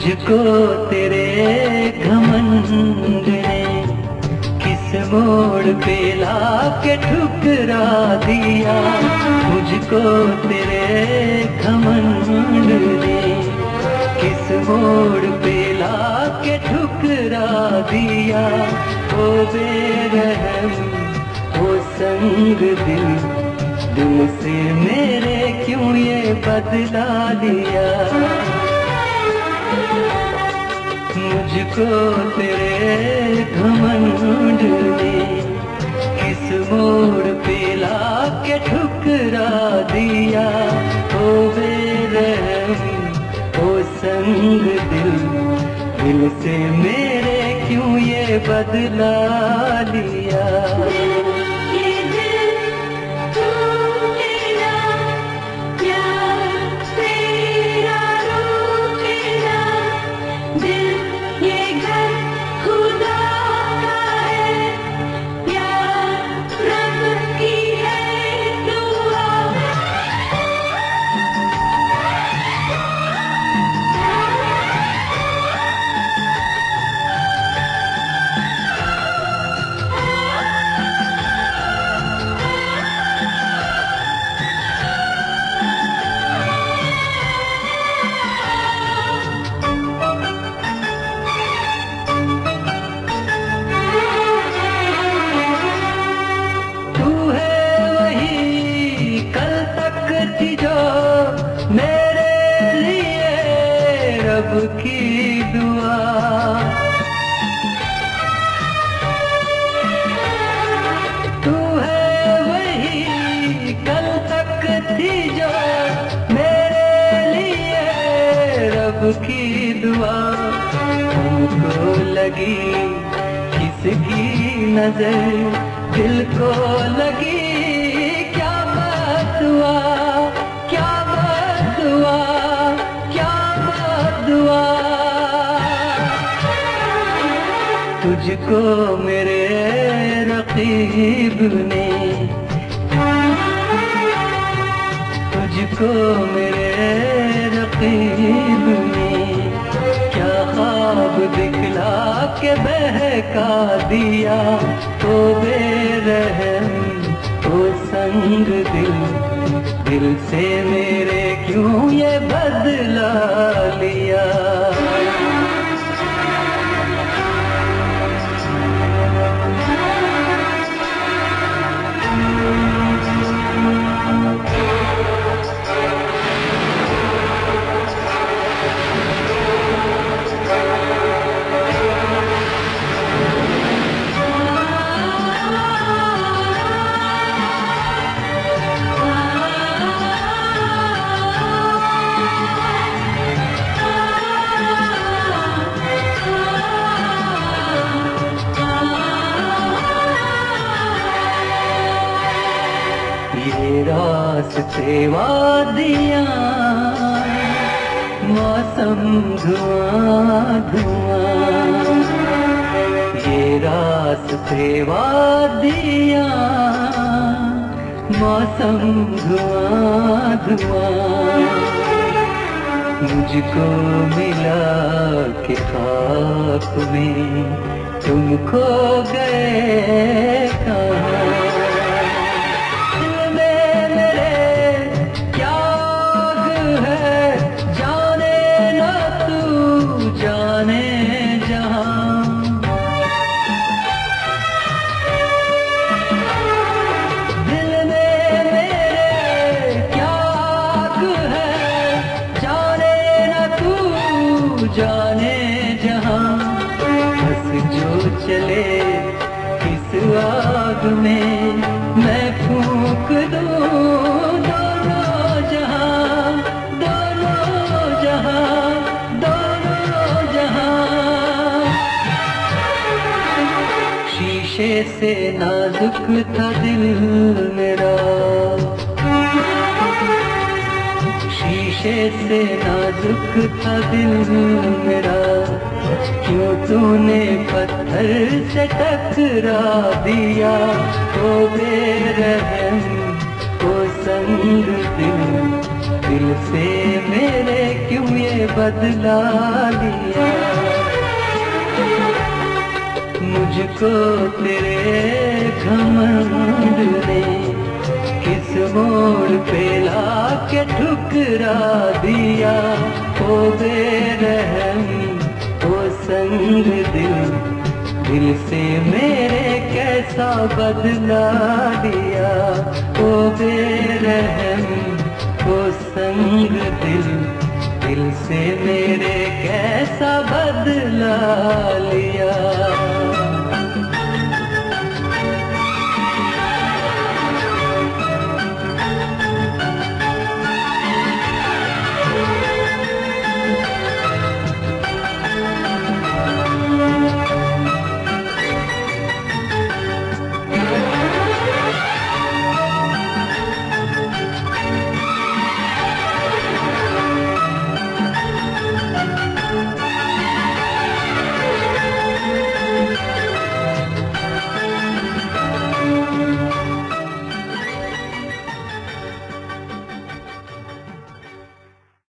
मुझको तेरे घमंड ने किस मोड़ पे लाके ठुकरा दिया। मुझको तेरे घमंड ने किस मोड़ पे लाके ठुकरा दिया। ओ बेरहम ओ संग दिल से मेरे क्यों ये बदला लिया। मुझको तेरे घमंड ने किस मोड़ पे लाके ठुकरा दिया। ओ बेरहम ओ संग दिल से मेरे क्यों ये बदला लिया। मेरे लिए रब की दुआ तू है वही कल तक थी जो मेरे लिए रब की दुआ। हमको लगी किसकी नजर दिल को लगी क्या बात हुआ तुझको मेरे रकीब ने तुझको मेरे रकीब ने क्या ख्वाब दिखला के बहका दिया। तो बेरहम ओ संग दिल से मेरे क्यों ये बदला लिया। ये रास्ते वादियाँ मौसम धुआं धुआं। ये रास्ते वादियाँ मौसम धुआं धुआं। मुझको मिला कि खाक में तुम खो गए कहाँ। जाने जहां बस जो चले इस आग में मैं फूंक दूं दोनों जहां दोनों जहां दोनों जहां। शीशे से नाजुक था दिल मेरा शीशे से नाजुक था दिल मेरा। क्यों तूने पत्थर से टकरा दिया। ओ बेरहम ओ संग दिल दिल से मेरे क्यों ये बदला लिया। मुझको तेरे घमंड ने किस मोड़ पे लाके ठुकरा दिया। ओ बेरहम ओ संग दिल, दिल से मेरे कैसा बदला लिया। ओ बेरहम ओ संग दिल, दिल से मेरे कैसा बदला लिया।